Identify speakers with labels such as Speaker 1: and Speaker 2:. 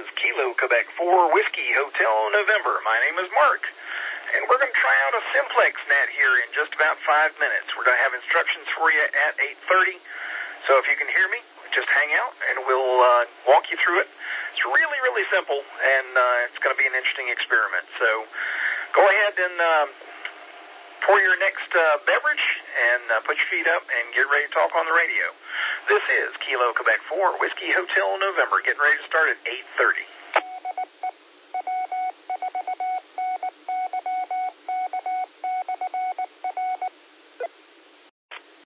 Speaker 1: Kilo Quebec 4 Whiskey Hotel November. My name is Mark, and we're going to try out a simplex net here in just about 5 minutes. We're going to have instructions for you at 8:30, so if you can hear me, just hang out, and we'll walk you through it. It's really, really simple, and it's going to be an interesting experiment. So go ahead and pour your next beverage and put your feet up and get ready to talk on the radio. This is Kilo Quebec 4 Whiskey Hotel November, getting ready to start at 8:30.